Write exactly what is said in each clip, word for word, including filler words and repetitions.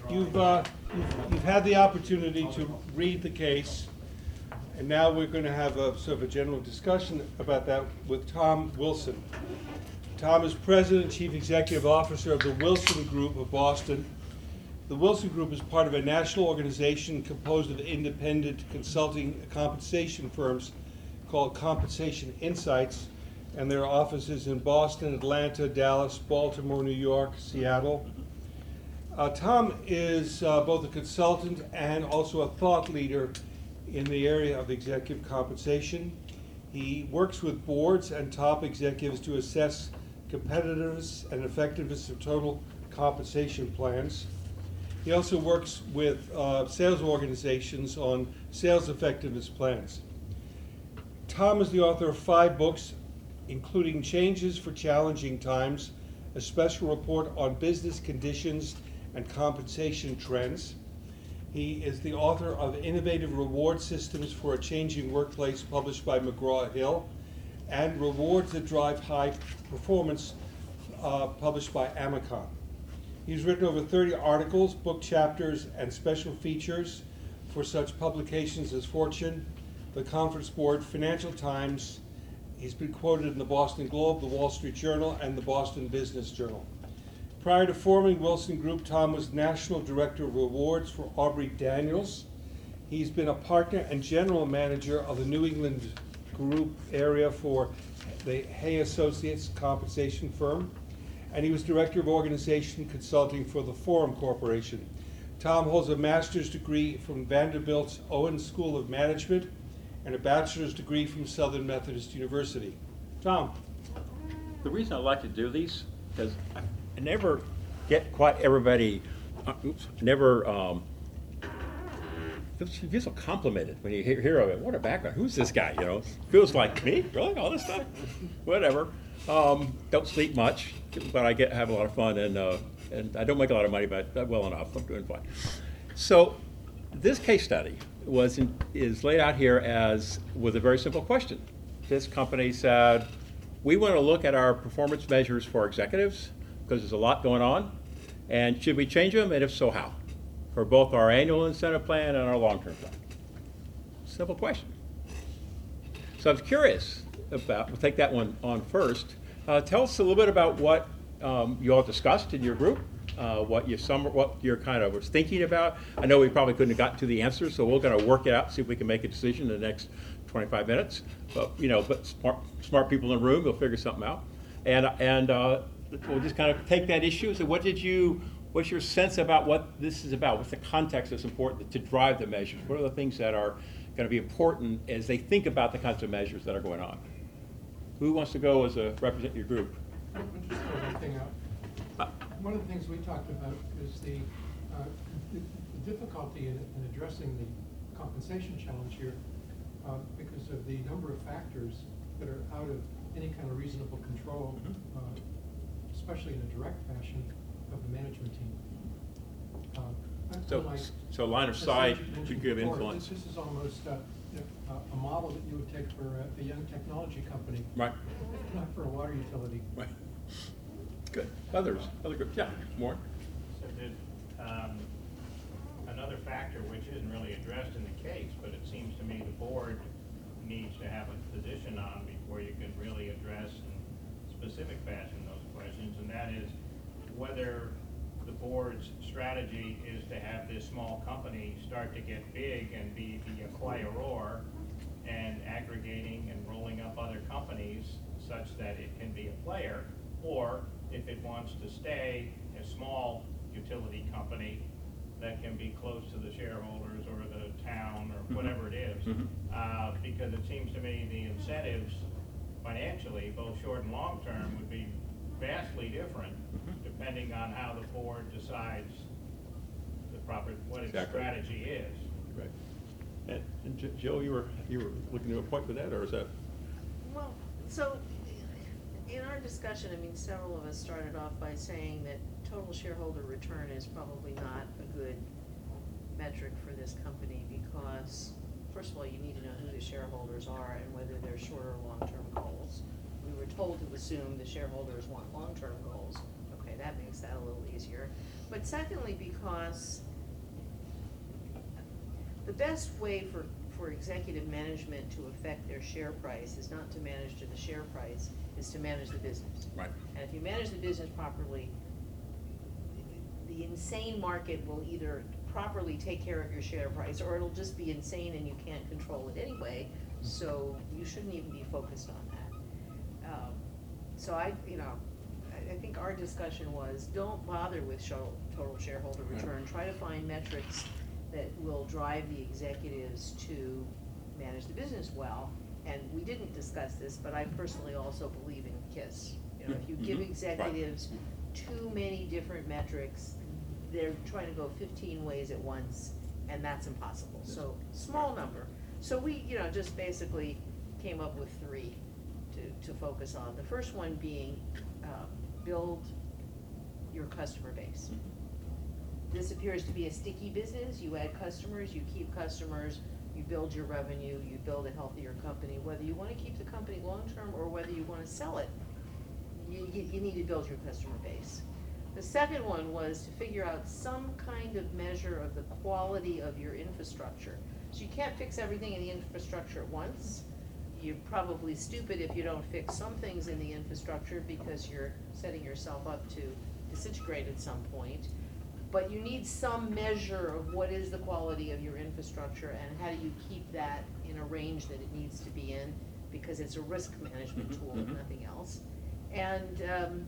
You've, uh, you've, you've had the opportunity to read the case, and now we're going to have a sort of a general discussion about that with Tom Wilson. Tom is President and Chief Executive Officer of the Wilson Group of Boston. The Wilson Group is part of a national organization composed of independent consulting compensation firms called Compensation Insights, and there are offices in Boston, Atlanta, Dallas, Baltimore, New York, Seattle. Uh, Tom is uh, both a consultant and also a thought leader in the area of executive compensation. He works with boards and top executives to assess competitiveness and effectiveness of total compensation plans. He also works with uh, sales organizations on sales effectiveness plans. Tom is the author of five books, including Changes for Challenging Times, a special report on business conditions and compensation trends. He is the author of Innovative Reward Systems for a Changing Workplace, published by McGraw-Hill, and Rewards That Drive High Performance, uh, published by Amicon. He's written over thirty articles, book chapters, and special features for such publications as Fortune, the Conference Board, Financial Times. He's been quoted in the Boston Globe, the Wall Street Journal, and the Boston Business Journal. Prior to forming Wilson Group, Tom was National Director of Rewards for Aubrey Daniels. He's been a partner and general manager of the New England Group area for the Hay Associates compensation firm, and he was Director of Organization Consulting for the Forum Corporation. Tom holds a master's degree from Vanderbilt's Owen School of Management and a bachelor's degree from Southern Methodist University. Tom. The reason I like to do these is I I never get quite everybody, uh, oops, never um, you feel so complimented when you hear, hear of it. What a background. Who's this guy? You know, feels like me, really, all this stuff. Whatever. Um, don't sleep much, but I get have a lot of fun, and uh, and I don't make a lot of money, but well enough. I'm doing fine. So this case study was in, is laid out here as with a very simple question. This company said, we want to look at our performance measures for executives, because there's a lot going on, and should we change them, and if so, how? For both our annual incentive plan and our long-term plan. Simple question. So I was curious about, we'll take that one on first. Uh, tell us a little bit about what um, you all discussed in your group, uh, what you some, what you're kind of was thinking about. I know we probably couldn't have gotten to the answers, so we're going to work it out, see if we can make a decision in the next twenty-five minutes. But you know, but smart, smart people in the room, they'll figure something out. And and. Uh, We'll just kind of take that issue. So what did you, what's your sense about what this is about? What's the context that's important to drive the measures? What are the things that are going to be important as they think about the kinds of measures that are going on? Who wants to go as a represent your group? I want to just throw one thing out. Uh, One of the things we talked about is the, uh, the the difficulty in, in addressing the compensation challenge here uh, because of the number of factors that are out of any kind of reasonable control, uh, especially in a direct fashion, of the management team. Uh, So, unlike- so line of as sight you mentioned should give before, influence. This, this is almost uh, you know, a, a model that you would take for a, a young technology company, Right, not for a water utility. right. Good. Others, other groups, yeah, more. So did, um, another factor which isn't really addressed in the case, but it seems to me the board needs to have a position on before you can really address in specific fashion those questions, and that is whether the board's strategy is to have this small company start to get big and be the acquirer and aggregating and rolling up other companies such that it can be a player, or if it wants to stay a small utility company that can be close to the shareholders or the town or whatever it is. Mhm. Uh, because it seems to me the incentives financially, both short and long term, would be vastly different depending on how the board decides the proper, what its Exactly. strategy is. Right. And, and J- Jill, you were you were looking to a point with that, or is that? Well, so in our discussion, I mean, several of us started off by saying that total shareholder return is probably not a good metric for this company because, first of all, you need to know who the shareholders are and whether they're short or long-term goals. We were told to assume the shareholders want long-term goals. Okay, that makes that a little easier. But but secondly, because the best way for, for executive management to affect their share price is not to manage to the share price, is to manage the business. Right. And if you manage the business properly, the insane market will either properly take care of your share price, or it'll just be insane and you can't control it anyway, so you shouldn't even be focused on that. Um, So I, you know, I, I think our discussion was, don't bother with show, total shareholder return, try to find metrics that will drive the executives to manage the business well. And we didn't discuss this, but I personally also believe in KISS. You know, if you give Mhm. Right. executives too many different metrics, they're trying to go fifteen ways at once, and that's impossible. So, small number. So we, you know, just basically came up with three to, to focus on. The first one being, uh, build your customer base. This appears to be a sticky business. You add customers, you keep customers, you build your revenue, you build a healthier company. Whether you wanna keep the company long-term or whether you wanna sell it, you, you, you need to build your customer base. The second one was to figure out some kind of measure of the quality of your infrastructure. So you can't fix everything in the infrastructure at once. You're probably stupid if you don't fix some things in the infrastructure because you're setting yourself up to disintegrate at some point. But you need some measure of what is the quality of your infrastructure and how do you keep that in a range that it needs to be in, because it's a risk management Mhm, tool, mhm. if nothing else. And, um,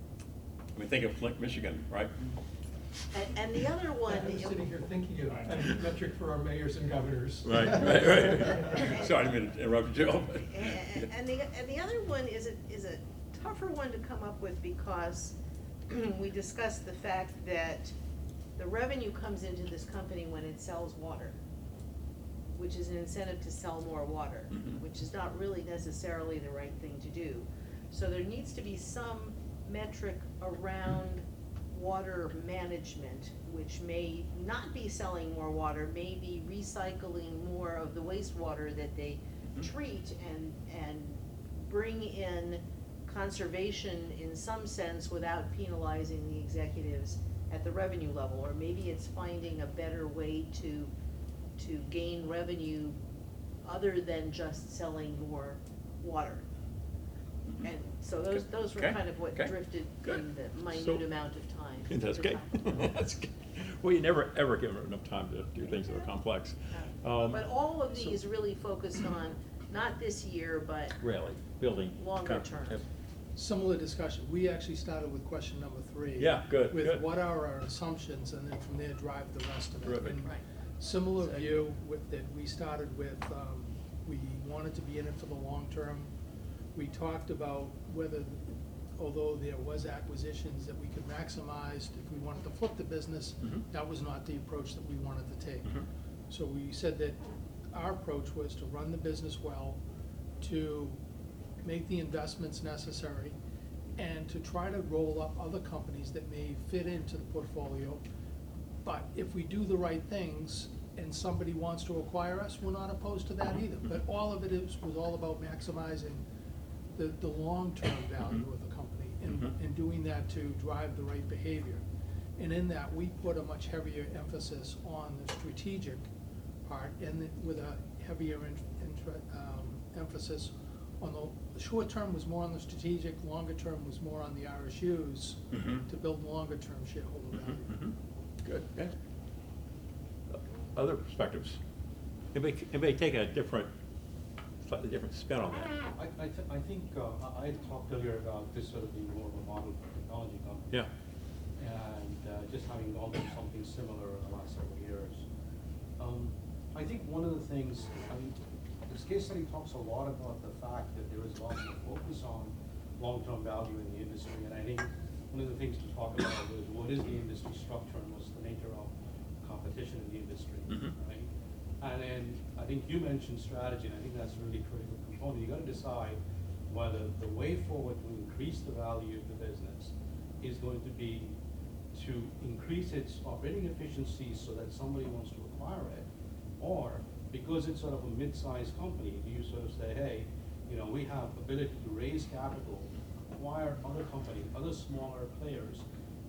I mean, think of Flint, Michigan, right? and, and the other one. I was sitting here thinking of a metric for our mayors and governors. Right, right, right. Sorry, I didn't mean to interrupt you, Joe. but- And, and the, and the other one is a, is a tougher one to come up with because we discussed the fact that the revenue comes into this company when it sells water, which is an incentive to sell more water, Mhm. which is not really necessarily the right thing to do. So there needs to be some metric around water management, which may not be selling more water, may be recycling more of the wastewater that they Mhm. treat and, and bring in conservation in some sense without penalizing the executives at the revenue level. Or maybe it's finding a better way to, to gain revenue other than just selling more water. Mhm. And so those, Okay. those were Okay. kind of what Okay. drifted Good. in the So- minute amount of time. That's to good. talk about. That's good. Well, you never, ever give them enough time to do things that are complex. Uh, Um, But all of so- these really focused on, not this year, but Really, building. Longer kind of- term. Similar discussion. We actually started with question number three. Yeah, good, With good. what are our assumptions, and then from there drive the rest of it. Terrific. And Right. Similar view with, that we started with, um, we wanted to be in it for the long term. We talked about whether, although there was acquisitions that we could maximize, if we wanted to flip the business, Mhm. that was not the approach that we wanted to take. Mhm. So we said that our approach was to run the business well, to make the investments necessary, and to try to roll up other companies that may fit into the portfolio. But if we do the right things and somebody wants to acquire us, we're not opposed to that either. But all of it is, was all about maximizing the, the long-term value Mhm. of the company and, Mhm. and doing that to drive the right behavior. And in that, we put a much heavier emphasis on the strategic part and the- with a heavier in, intra- um, emphasis on the, the short term was more on the strategic, longer term was more on the R S Us Mhm. to build longer term shareholder Mhm, value. mhm. Good, good. Other perspectives? Anybody, anybody take a different, slightly different spin on that? I, I, th- I think, uh, I I had talked earlier about this sort of being more of a model for technology company. Yeah. And uh, just having gone through something similar in the last several years. Um, I think one of the things, I mean, this case study talks a lot about the fact that there is a lot more focus on long-term value in the industry. And I think one of the things to talk about is what is the industry structure and what's the nature of competition in the industry, Mhm. right? And then I think you mentioned strategy, and I think that's a really critical component. You gotta decide whether the way forward to increase the value of the business is going to be to increase its operating efficiency so that somebody wants to acquire it, or because it's sort of a mid-sized company, do you sort of say, hey, you know, we have ability to raise capital, acquire other companies, other smaller players,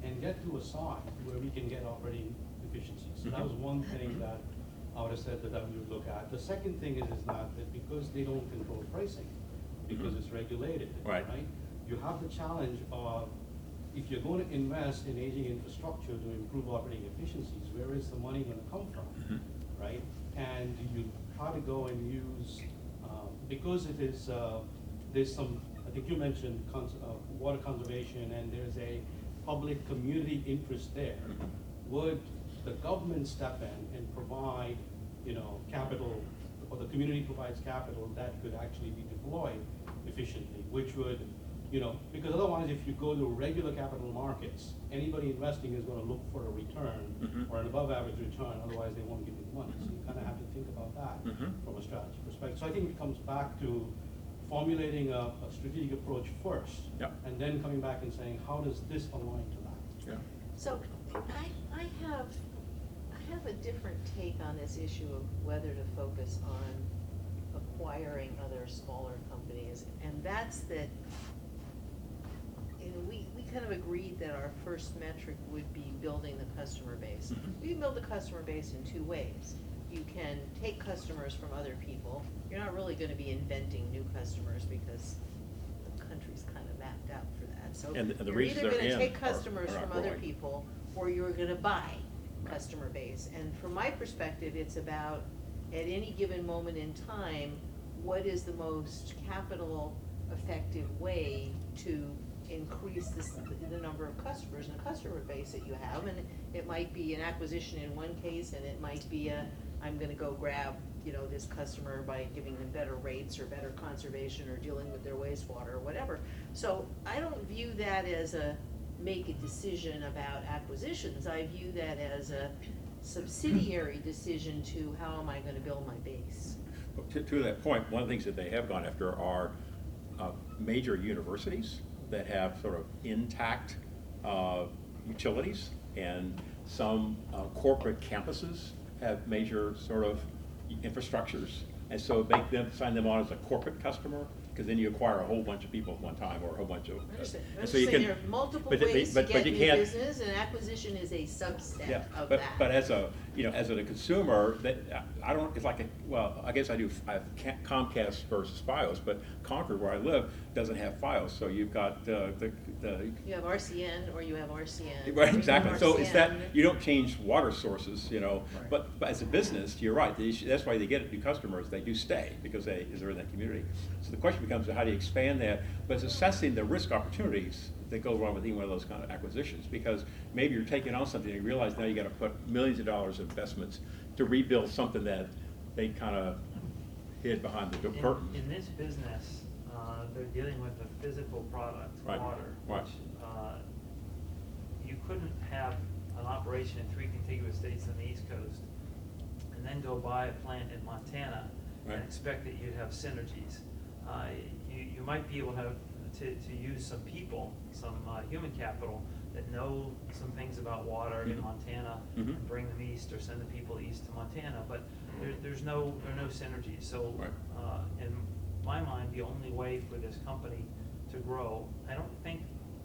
and get to a site where we can get operating efficiencies. So that was one thing that I would have said that I would look at. The second thing is, is that, that because they don't control pricing, because it's regulated, Right. You have the challenge of, if you're going to invest in aging infrastructure to improve operating efficiencies, where is the money gonna come from, right? And you try to go and use, uh, because it is, uh, there's some, I think you mentioned cons- uh, water conservation, and there's a public community interest there. Would the government step in and provide, you know, capital, or the community provides capital that could actually be deployed efficiently, which would, you know, because otherwise if you go to regular capital markets, anybody investing is gonna look for a return Mhm. or an above average return, otherwise they won't give you the money. So you kinda have to think about that Mhm. from a strategy perspective. So I think it comes back to formulating a, a strategic approach first. Yep. And then coming back and saying, how does this align to that? Yeah. So I, I have, I have a different take on this issue of whether to focus on acquiring other smaller companies. And that's that, you know, we, we kind of agreed that our first metric would be building the customer base. Mhm. We can build the customer base in two ways. You can take customers from other people. You're not really gonna be inventing new customers because the country's kind of mapped out for that. So And the- and the you're regions either they're gonna in take are- customers are not from other growing. people, or you're gonna buy Right. customer base. And from my perspective, it's about, at any given moment in time, what is the most capital effective way to increase this, the number of customers and the customer base that you have. And it might be an acquisition in one case, and it might be a, I'm gonna go grab, you know, this customer by giving them better rates or better conservation or dealing with their wastewater or whatever. So I don't view that as a make a decision about acquisitions. I view that as a subsidiary decision to how am I gonna build my base. But To, to that point, one of the things that they have gone after are uh, major universities that have sort of intact uh, utilities, and some uh, corporate campuses have major sort of infrastructures. And so make them, sign them on as a corporate customer, because then you acquire a whole bunch of people at one time, or a whole bunch of. I understand. I'm and just so you saying can- there are multiple but they- ways to but- but get you new can't- business, and acquisition is a subset Yeah, of but, that. but as a, you know, as a consumer, that, I don't, it's like, a well, I guess I do, I have Ca- Comcast versus Fios, but Concord, where I live, doesn't have Fios, so you've got uh, the, the. You have R C N or you have R C N. Right, Or you exactly, have so it's that, R C N. you don't change water sources, you know, but, but as a business, you're right, the issue- that's why they get new customers, they do stay, because they, because they're in that community. So the question becomes, how do you expand that, but it's assessing the risk opportunities that go wrong with any one of those kind of acquisitions, because maybe you're taking on something and you realize now you gotta put millions of dollars of investments to rebuild something that they kind of hid behind the In- curtain. In this business, uh, they're dealing with a physical product, Right, water, right. which, uh, you couldn't have an operation in three contiguous states on the East Coast and then go buy a plant in Montana Right. and expect that you'd have synergies. Uh, you, you might be able to have, to, to use some people, some, uh, human capital that know some things about water in Mhm. Montana, Mhm. and bring them east or send the people east to Montana, but there, there's no, there are no synergies. So, Right. uh, in my mind, the only way for this company to grow, I don't think,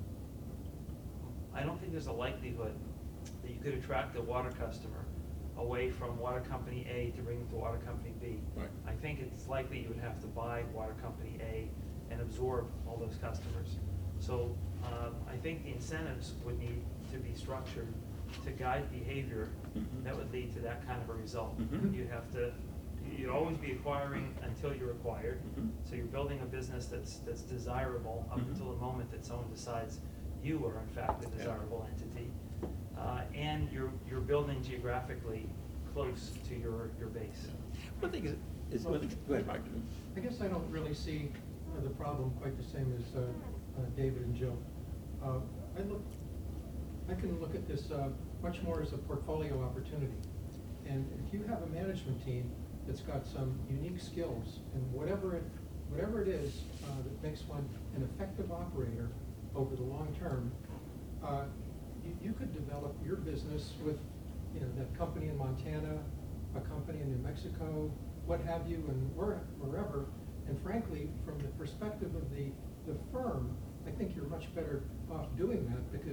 I don't think there's a likelihood that you could attract a water customer away from water company A to bring them to water company B. Right. I think it's likely you would have to buy water company A and absorb all those customers. So, um, I think the incentives would need to be structured to guide behavior Mhm. that would lead to that kind of a result. Mhm. You have to, you'd always be acquiring until you're acquired. Mhm. So you're building a business that's, that's desirable up Mhm. until the moment that someone decides you are in fact a Yeah. desirable entity. Uh, and you're, you're building geographically close to your, your base. One thing is, is, one thing- go ahead, Mike. I guess I don't really see uh, the problem quite the same as uh, uh, David and Jill. Uh, I look, I can look at this uh, much more as a portfolio opportunity. And if you have a management team that's got some unique skills, and whatever it, whatever it is uh, that makes one an effective operator over the long term, uh, you, you could develop your business with, you know, that company in Montana, a company in New Mexico, what have you, and where, wherever. And frankly, from the perspective of the, the firm, I think you're much better off doing that, because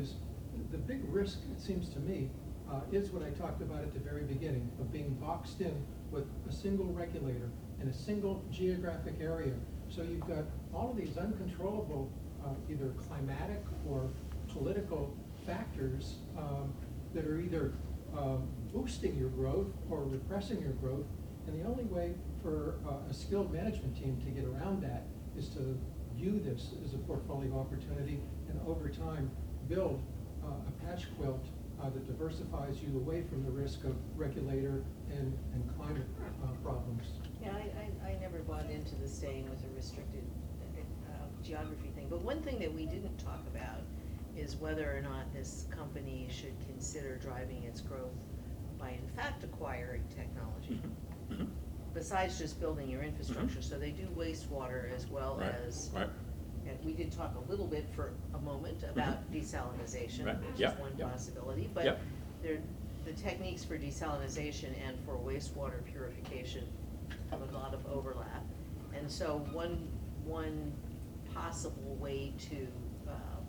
the big risk, it seems to me, uh, is what I talked about at the very beginning, of being boxed in with a single regulator in a single geographic area. So you've got all of these uncontrollable, uh, either climatic or political factors um, that are either um, boosting your growth or repressing your growth. And the only way for uh, a skilled management team to get around that is to view this as a portfolio opportunity and over time build uh, a patch quilt uh, that diversifies you away from the risk of regulator and, and climate uh, problems. Yeah, I, I, I never bought into the staying with a restricted uh, geography thing, but one thing that we didn't talk about is whether or not this company should consider driving its growth by in fact acquiring technology, Mhm. besides just building your infrastructure. Mhm. So they do wastewater as well Right, as, right. and we did talk a little bit for a moment about desalinization, Right, which yeah, is one yeah. possibility, Yeah. but there, the techniques for desalinization and for wastewater purification have a lot of overlap. And so one, one possible way to um,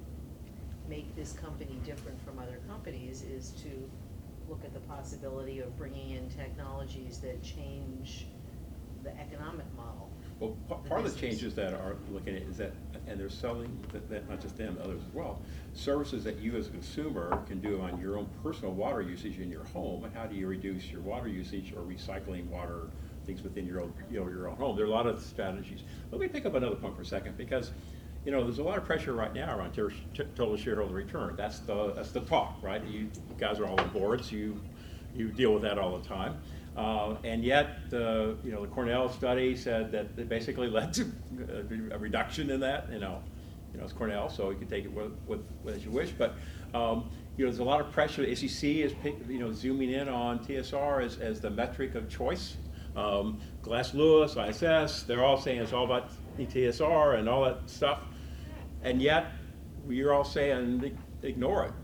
make this company different from other companies is to look at the possibility of bringing in technologies that change the economic model. Well, pa- the part of the business. changes that are looking at is that, and they're selling, that, that not just them, others as well, services that you as a consumer can do on your own personal water usage in your home, and how do you reduce your water usage or recycling water, things within your own, you know, your own home. There are a lot of strategies. Let me pick up another point for a second, because, you know, there's a lot of pressure right now around ter- t- total shareholder return. That's the, that's the talk, right? You guys are all on boards, you, you deal with that all the time. Uh, and yet, uh, you know, the Cornell study said that it basically led to a reduction in that. You know, you know, it's Cornell, so you can take it with, with, with as you wish. But um, you know, there's a lot of pressure. The S E C is, pick, you know, zooming in on T S R as, as the metric of choice. Um, Glass Lewis, I S S, they're all saying it's all about T S R and all that stuff. And yet, you're all saying ignore it.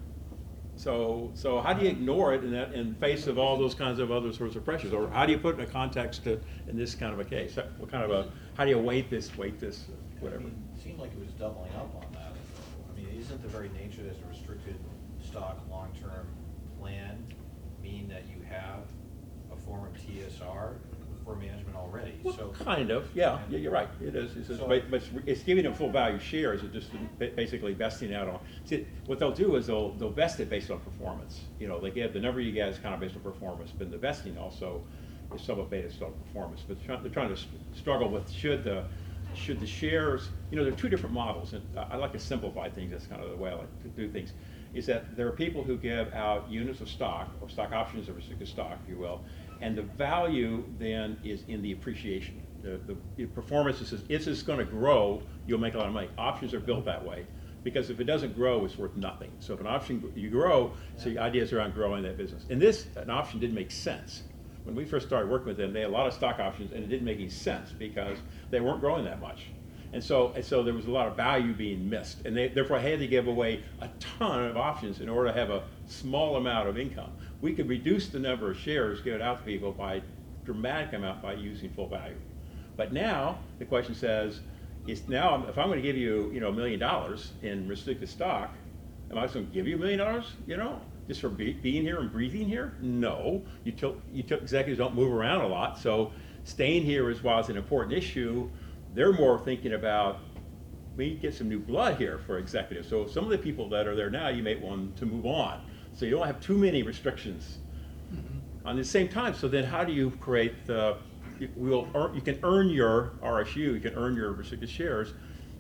So, so how do you ignore it in that, in face of all those kinds of other sorts of pressures, or how do you put it in a context to, in this kind of a case? What kind of a, how do you weight this, weight this, whatever? I mean, it seemed like it was doubling up on that. I mean, isn't the very nature as a restricted stock long-term plan mean that you have a form of T S R for management already? Well, So kind of, yeah, yeah, you're right, it is, it's, just- So- but, but it's giving them full value shares, it's just ba- basically vesting out on, see, what they'll do is they'll, they'll vest it based on performance. You know, they give the number you get is kind of based on performance, but the vesting also is somewhat based on performance. But they're trying, they're trying to s- struggle with, should the, should the shares, you know, there are two different models, and I, I like to simplify things, that's kind of the way I like to do things, is that there are people who give out units of stock, or stock options, or restricted stock, if you will, and the value then is in the appreciation. The, the, the performance is, if it's going to grow, you'll make a lot of money. Options are built that way, because if it doesn't grow, it's worth nothing. So if an option, you grow, so the ideas around growing that business. In this, an option didn't make sense. When we first started working with them, they had a lot of stock options, and it didn't make any sense because they weren't growing that much. And so, and so there was a lot of value being missed, and they therefore had to give away a ton of options in order to have a small amount of income. We could reduce the number of shares given out to people by a dramatic amount by using full value. But now the question says, is now if I'm going to give you, you know, a million dollars in restricted stock, am I just going to give you a million dollars? You know, just for be, being here and breathing here? No. You took you took executives don't move around a lot, so staying here is while it's an important issue. They're more thinking about, we need to get some new blood here for executives. So some of the people that are there now, you may want to move on. So you don't have too many restrictions. Mm-hmm. On the same time, so then how do you create the, you, will earn, you can earn your R S U, you can earn your restricted shares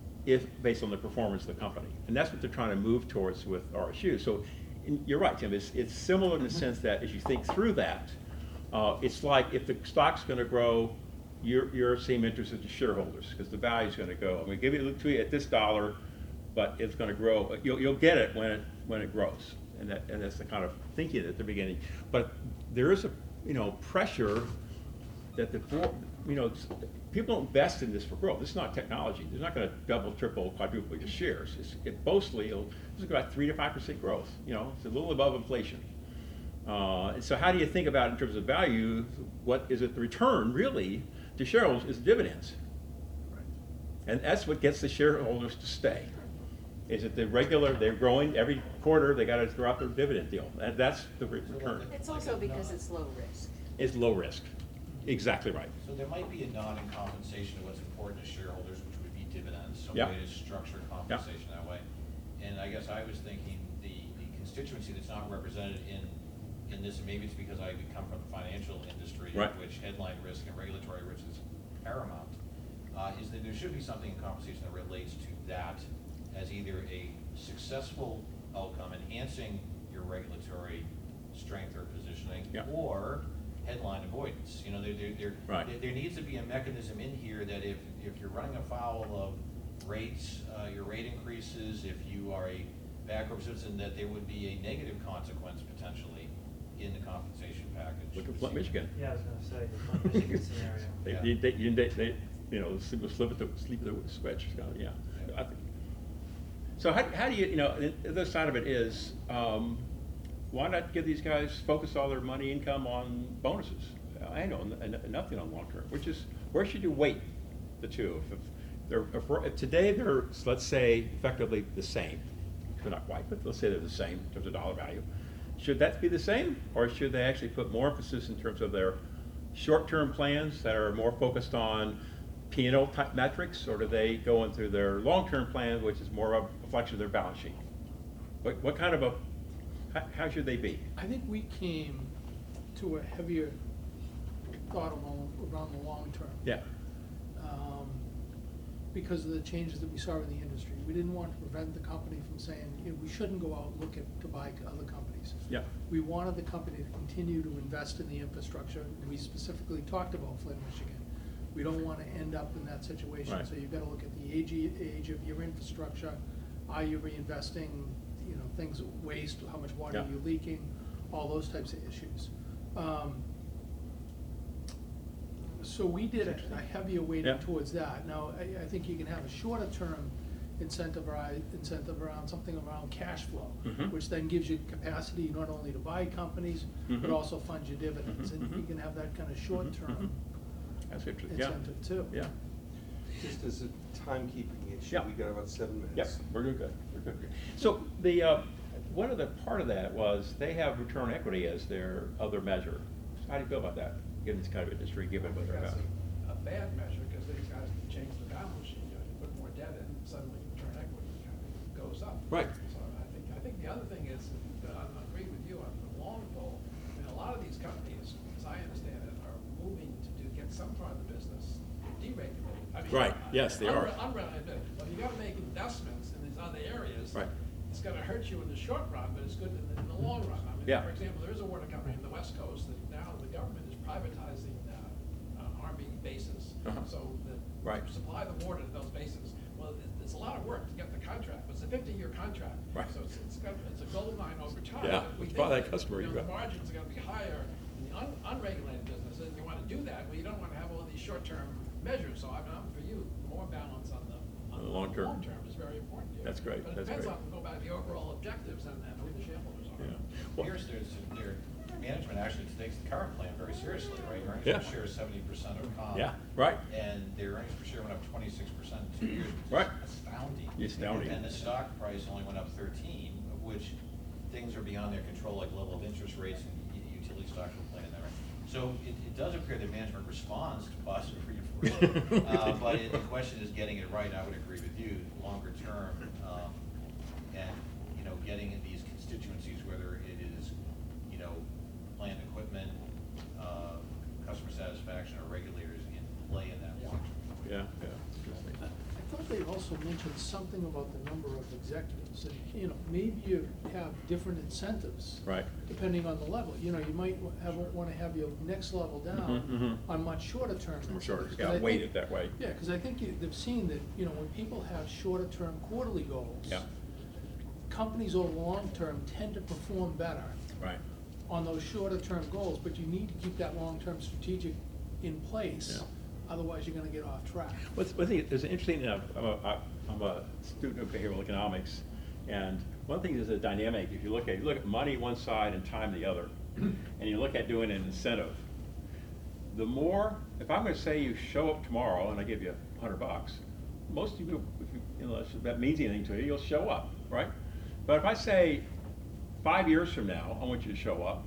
if based on the performance of the company. And that's what they're trying to move towards with R S U. So in, you're right, Tim, it's, it's similar in the sense that as you think through that, uh, it's like if the stock's gonna grow, you're, you're the same interest as the shareholders, because the value's going to go. I'm going to give it to you at this dollar, but it's going to grow. You'll, you'll get it when it when it grows, and that and that's the kind of thinking at the beginning. But there is a you know pressure that the board, you know people don't invest in this for growth. This is not technology. They're not going to double, triple, quadruple your shares. It's, it mostly it'll, it's about three to five percent growth. You know, it's a little above inflation. Uh, and so how do you think about in terms of value? What is it? The return really to shareholders is dividends, right. And that's what gets the shareholders to stay. Is it the regular, they're growing, every quarter, they gotta throw out their dividend deal, and that's the re- return. It's also because it's low risk. It's low risk, exactly right. So there might be a nod in compensation to what's important to shareholders, which would be dividends, some Yeah. way to structure compensation that way. And I guess I was thinking the, the constituency that's not represented in, in this, and maybe it's because I come from the financial industry, Right. in which headline risk and regulatory risk is paramount, uh, is that there should be something in compensation that relates to that as either a successful outcome enhancing your regulatory strength or positioning, Yeah. or headline avoidance. You know, there, there, there, Right. there- there needs to be a mechanism in here that if, if you're running afoul of rates, uh, your rate increases, if you are a backward citizen, that there would be a negative consequence potentially in the compensation package. Look at Flint, Michigan. Yeah, I was gonna say, the Flint, Michigan scenario. They, Yeah. you- they, you- they, they, you know, sleep, sleep at the, sleep at the switch, so, yeah. Yeah. I think- So how, how do you, you know, the other side of it is, um, why not give these guys, focus all their money income on bonuses? I know, and, and nothing on long term, which is, where should you weight the two? If, if they're, if, we're- if today they're, let's say, effectively the same, they're not quite, but let's say they're the same in terms of dollar value. Should that be the same, or should they actually put more emphasis in terms of their short-term plans that are more focused on P and L type metrics, or do they go into their long-term plan, which is more of a reflection of their balance sheet? What, what kind of a, how, how should they be? I think we came to a heavier thought around, around the long term. Yeah, um, Because of the changes that we saw in the industry. We didn't want to prevent the company from saying, you know, we shouldn't go out and look at, to buy other companies. yeah, We wanted the company to continue to invest in the infrastructure. We specifically talked about Flint, Michigan. We don't want to end up in that situation. Right. So you've got to look at the age, age of your infrastructure. Are you reinvesting, you know, things, waste, how much water are Yeah. you leaking, all those types of issues. Um, So we did a a heavier weighting Yeah. towards that. Now, I, I think you can have a shorter term incentive, ri- incentive around something around cash flow, Mhm. which then gives you capacity not only to buy companies, but Mhm. also fund your dividends. Mhm, And you mhm. can have that kind of short Mhm, term that's interesting, yeah. incentive too. Yeah, Just as a timekeeping issue, Yeah. we got about seven yep, minutes. we're doing good, we're good. So the, uh, one of the, part of that was, they have return on equity as their other measure. How do you feel about that, given this kind of industry, given what they're That's about? a, a bad measure, because these guys can change the balance sheet, you know, you put more debt in, suddenly return equity kind of goes up. Right. So I think, I think the other thing is, that I agree with you on the long goal, I mean, a lot of these companies, as I understand it, are moving to do, get some part of the business deregulated. I mean, Right. Yes, they are. unre- Unregulated, but you gotta make investments in these other areas. Right. It's gonna hurt you in the short run, but it's good in the, in the long run. I mean, Yeah. for example, there is a water company in the West Coast that now the government is privatizing, uh, uh, Army bases. Uh-huh. So that Right. to supply the water to those bases. Well, it, it's a lot of work to get the contract, but it's a fifty-year contract. Right. So it's, it's got, it's a gold mine over time. Yeah, But we it's think probably that customer you you know, got. the margins are gonna be higher in the un, unregulated business, and you wanna do that, but you don't wanna have all these short-term measures. So I mean, I'm for you, more balance on the, On on the the long term. long term is very important here. That's great, But that's it depends great. on, go by the overall objectives and, and who the shareholders are. Yeah. Well, Here's, there's, their management actually takes the current plan very seriously, right? Earnings Yeah. per share is seventy percent of comp. Yeah, right. And their earnings per share went up twenty-six percent in two years, which Right. is astounding. Astounding. And the stock price only went up thirteen, of which things are beyond their control, like level of interest rates and u- utility stocks will play in there. So it, it does appear that management responds to positive reinforcement. Uh, but it- the question is getting it right, and I would agree with you, longer term, um, and, you know, getting in these constituencies, whether it is, you know, plant equipment, uh, customer satisfaction, or regulators in play in that long term. Yeah, yeah, interesting. I thought they also mentioned something about the number of executives, and, you know, maybe you have different incentives. Right. Depending on the level, you know, you might have, wanna have your next level Mhm, down mhm. on much shorter term. More shorter, incentives, 'cause yeah, I think- weight it that way. Yeah, cause I think you, they've seen that, you know, when people have shorter term quarterly goals. Yeah. Companies over the long term tend to perform better Right. on those shorter term goals, but you need to keep that long term strategic in place. Yeah. Otherwise, you're gonna get off track. What's, what's the, there's an interesting, uh, I'm a, I- I'm a student of behavioral economics, and one thing is a dynamic, if you look at, you look at money one side and time the other, and you look at doing an incentive, the more, if I'm gonna say you show up tomorrow and I give you a hundred bucks, most of you, if you, unless that means anything to you, you'll show up, right? But if I say, five years from now, I want you to show up,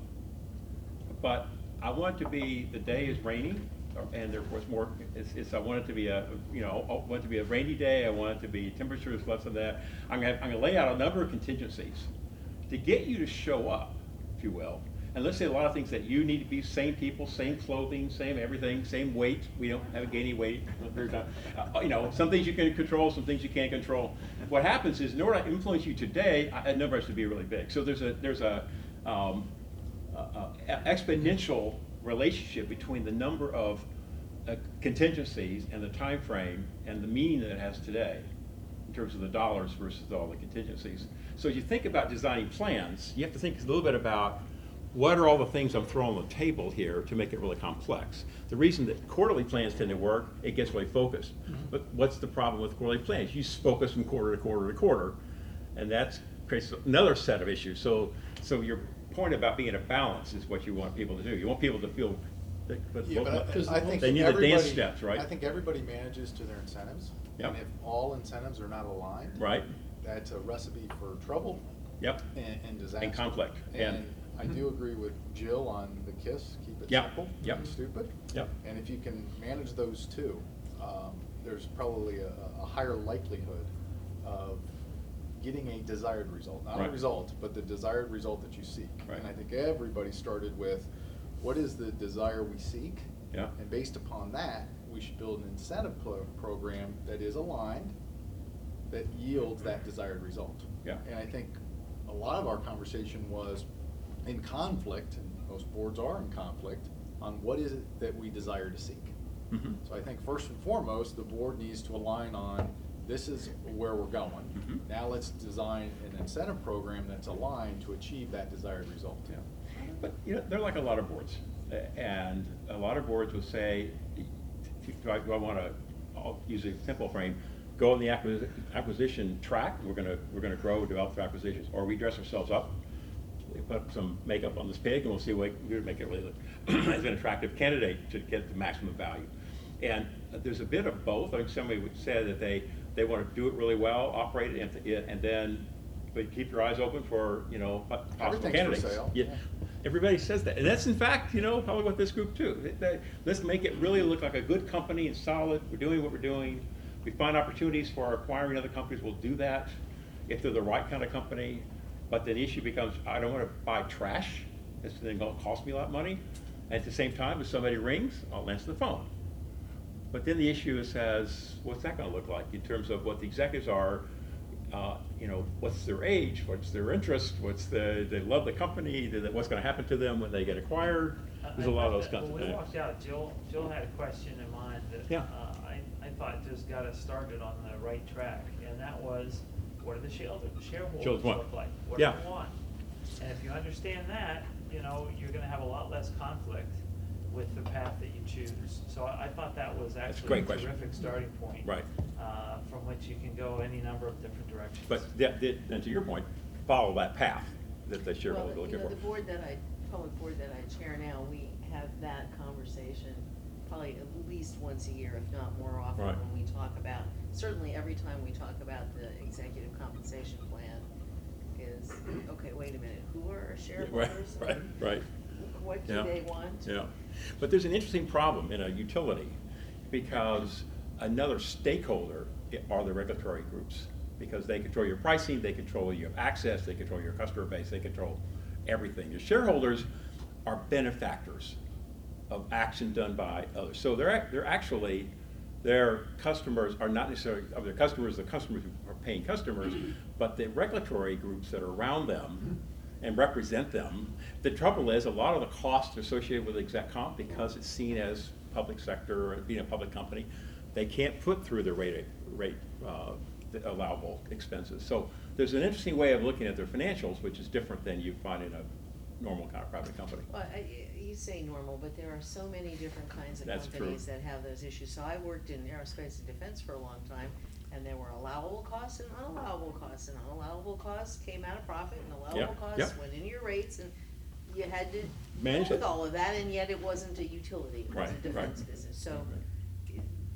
but I want it to be, the day is rainy, or- and there was more, it's, it's, I want it to be a, you know, I want it to be a rainy day, I want it to be temperatures less than that. I'm gonna, I'm gonna lay out a number of contingencies to get you to show up, if you will. And let's say a lot of things that you need to be, same people, same clothing, same everything, same weight. We don't have any weight. Uh, you know, some things you can control, some things you can't control. What happens is, in order to influence you today, a number has to be really big. So there's a there's a, um, a, a exponential relationship between the number of uh, contingencies and the time frame and the meaning that it has today, in terms of the dollars versus all the contingencies. So as you think about designing plans, you have to think a little bit about, what are all the things I'm throwing on the table here to make it really complex? The reason that quarterly plans tend to work, it gets really focused. Mm-hmm. But what's the problem with quarterly plans? You focus from quarter to quarter to quarter, and that creates another set of issues. So, so your point about being a balance is what you want people to do. You want people to feel that, but Yeah, but I, I think they need the dance everybody- steps, right? I think everybody manages to their incentives. Yep. And if all incentives are not aligned. Right. That's a recipe for trouble. Yep. And, and disaster. And conflict. And- And I do agree with Jill on the KISS, keep it Yep. simple, Yep. and stupid. Yep. And if you can manage those two, um, there's probably a, a higher likelihood of getting a desired result. Not Right. a result, but the desired result that you seek. Right. And I think everybody started with, what is the desire we seek? Yeah. And based upon that, we should build an incentive pro- program that is aligned, that yields that desired result. Yeah. And I think a lot of our conversation was in conflict, and most boards are in conflict, on what is it that we desire to seek. Mhm. So I think first and foremost, the board needs to align on, this is where we're going. Mhm. Now let's design an incentive program that's aligned to achieve that desired result. Yeah. But, you know, they're like a lot of boards. A- And a lot of boards will say, do I, do I want to, I'll use a simple frame, go on the acquisi- acquisition track, we're gonna, we're gonna grow, develop through acquisitions, or we dress ourselves up, we put some makeup on this pig, and we'll see what, we make it really look as an attractive candidate to get the maximum value. And there's a bit of both. I think somebody would say that they, they want to do it really well, operate it, and, and then, but keep your eyes open for, you know, possible Everything's for candidates. sale. Yeah. Yeah. Everybody says that, and that's in fact, you know, probably what this group too. They- they- Let's make it really look like a good company and solid, we're doing what we're doing. We find opportunities for acquiring other companies, we'll do that if they're the right kind of company. But then the issue becomes, I don't want to buy trash, it's then gonna cost me a lot of money. And at the same time, if somebody rings, I'll answer the phone. But then the issue is, says, what's that gonna look like in terms of what the executives are, uh, you know, what's their age, what's their interest, what's the, they love the company, do they- what's gonna happen to them when they get acquired? There's a lot of those kinds of When we things. walked out, Jill, Jill had a question in mind that Yeah. uh, I, I thought just got us started on the right track, and that was, what do the shareholder- shareholders Shareholders want. look like? What do Yeah. they want? And if you understand that, you know, you're gonna have a lot less conflict with the path that you choose. So I, I thought that was a actually great a question. terrific starting point. Right. uh, From which you can go any number of different directions. But that, that, and to your point, follow that path that the shareholders are Well, you looking know, for. the board that I, public board that I chair now, we have that conversation probably at least once a year, if not more often, Right. when we talk about, certainly every time we talk about the executive compensation plan is, okay, wait a minute, who are our Right, shareholders? right, right. What do Yeah. they want? Yeah, but there's an interesting problem in a utility, because another stakeholder are the regulatory groups, because they control your pricing, they control your access, they control your customer base, they control everything. Your shareholders are benefactors of action done by others. So they're, ac- they're actually, their customers are not necessarily, of their customers, the customers who are paying customers, but the regulatory groups that are around them and represent them. The trouble is, a lot of the costs associated with exec comp, because it's seen as public sector, or being a public company, they can't put through the rate, rate, uh, the allowable expenses. So there's an interesting way of looking at their financials, which is different than you find in a normal kind of private company. Well, I, you say normal, but there are so many different kinds of That's true. companies that have those issues. So I worked in aerospace and defense for a long time, and there were allowable costs and unallowable costs, and unallowable costs came out of profit, and allowable Yep, costs yep. went into your rates, and you had to Manage deal with it. all of that, and yet it wasn't a utility, it was a Right, defense right. business. So Right. it-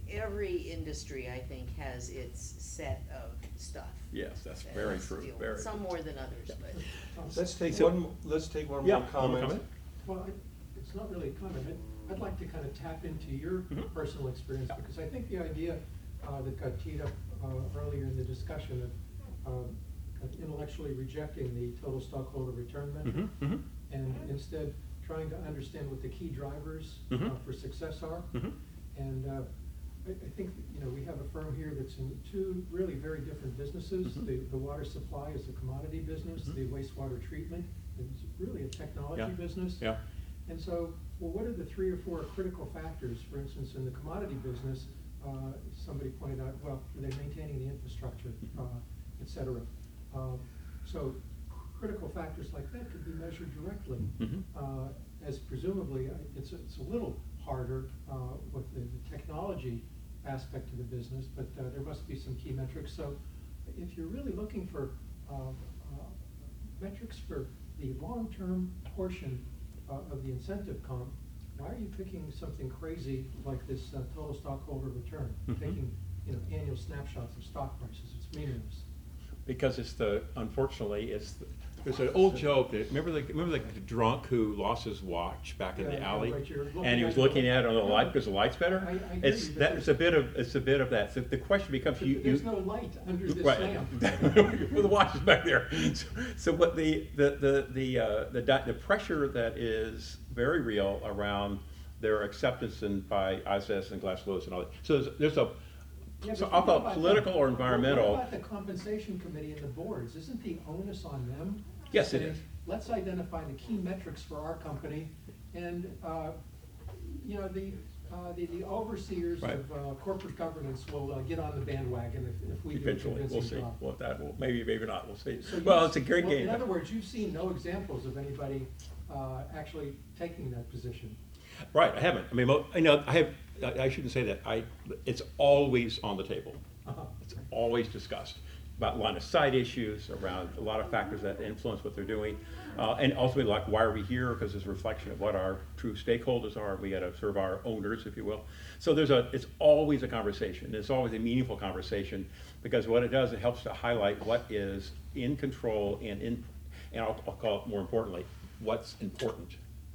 every industry, I think, has its set of stuff. Yes, that's that very has to true, deal with. very. Some more than others, but. Let's take So- one, mo- let's take one Yeah, more one more comment. comment? Well, I- it's not really a comment. I'd- I'd like to kind of tap into your Mhm. personal experience, Yeah. because I think the idea uh, that got teed up uh, earlier in the discussion of um, of intellectually rejecting the total stockholder return metric, Mhm, mhm. and instead trying to understand what the key drivers uh, Mhm. for success are. Mhm. And uh, I, I think, that, you know, we have a firm here that's in two really very different businesses. Mhm. The, the water supply is a commodity business, Mhm. the wastewater treatment is really a technology Yeah. business. Yeah. And so, well, what are the three or four critical factors? For instance, in the commodity business, uh, somebody pointed out, well, are they maintaining the infrastructure, uh, et cetera? Uh, So critical factors like that could be measured directly. Mhm. Uh, As presumably, I- it's, a- it's a little harder uh, with the the technology aspect of the business, but uh, there must be some key metrics. So if you're really looking for uh, uh, metrics for the long-term portion uh, of the incentive comp, why are you picking something crazy like this uh, total stockholder return? Mhm. Taking, you know, annual snapshots of stock prices, it's meaningless. Because it's the, unfortunately, it's, the- there's an old joke, that, remember the, remember the drunk who lost his watch back in Yeah, the yeah, alley? right, you're looking And he at was it. looking at it on the light No, because the light's better? I- I hear It's, you, but that, there's- it's a bit of, it's a bit of that, so the question becomes, But you, you. There's no light under this Right. lamp. Well, the watch is back there. So, so what the, the, the, the, uh, the, di- the pressure that is very real around their acceptance and by I S S and Glass Lewis and all that. So there's, there's a, Yeah, so but I'll think call about it that. political or What- environmental. What about the compensation committee and the boards? Isn't the onus on them? Yes, it Saying, is. Let's identify the key metrics for our company, and, uh, you know, the, uh, the the overseers Right. of uh, corporate governance will uh, get on the bandwagon if, if we do a Eventually, we'll convincing see. job. Well, that, will maybe, maybe not, we'll see. So Well, you- it's a great well, game. In other words, you've seen no examples of anybody uh, actually taking that position. Right, I haven't. I mean, mo- you know, I have, I I shouldn't say that. I, it's always on the table. Uh-huh. It's always discussed about line of sight issues, around a lot of factors that influence what they're doing. Uh, and ultimately, like, why are we here? Because it's a reflection of what our true stakeholders are. We gotta serve our owners, if you will. So there's a, it's always a conversation. It's always a meaningful conversation, because what it does, it helps to highlight what is in control and in, and I'll, I'll call it more importantly, what's important.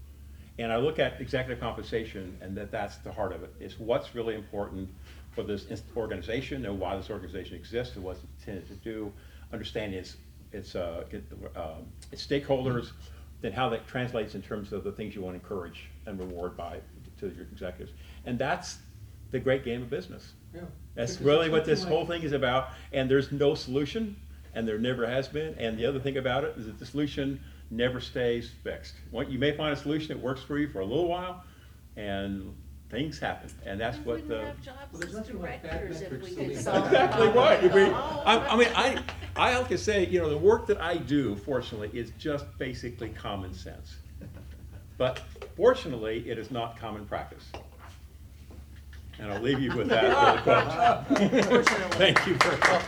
And I look at executive compensation, and that that's the heart of it. It's what's really important for this ins- organization and why this organization exists and what it's intended to do, understanding its, its, uh, get- um, its stakeholders, then how that translates in terms of the things you want to encourage and reward by to your executives. And that's the great game of business. Yeah. That's Because really it's what this nothing whole like- thing is about, and there's no solution, and there never has been. And the other thing about it is that the solution never stays fixed. What, you may find a solution that works for you for a little while, and things happen, and that's We what wouldn't the. have jobs Well, there's as nothing like bad directors if metrics we to could lead. solve. Exactly the right. I mean, problem. I, I mean, I, I have to say, you know, the work that I do, fortunately, is just basically common sense. But fortunately, it is not common practice. And I'll leave you with that really quick. Thank you very much.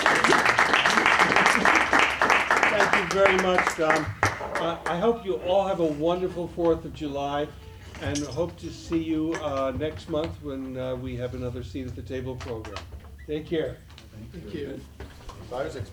Thank you very much, Tom. Uh, I hope you all have a wonderful Fourth of July, and hope to see you uh, next month when uh, we have another seat at the table program. Take care. Thank you. So I was expecting